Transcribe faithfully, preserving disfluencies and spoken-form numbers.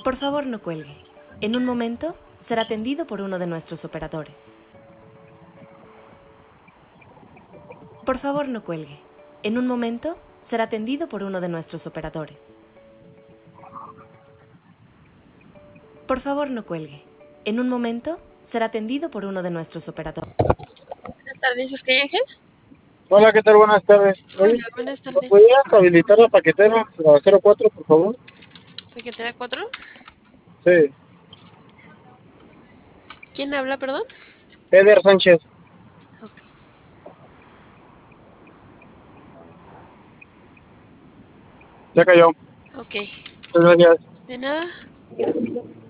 Por favor, no cuelgue. En un momento será atendido por uno de nuestros operadores. Por favor, no cuelgue. En un momento será atendido por uno de nuestros operadores. Por favor, no cuelgue. En un momento será atendido por uno de nuestros operadores. Buenas tardes, ¿es que hay Ángel? Hola, ¿qué tal? Buenas tardes. Oye, Hola, buenas ¿me tardes. podrías habilitar la paquetera, la cero cuatro, por favor? ¿Paquetera cuatro? Sí, ¿Quién habla, perdón? Eder Sánchez. Ok. Ya cayó. Ok. Muchas gracias. De nada.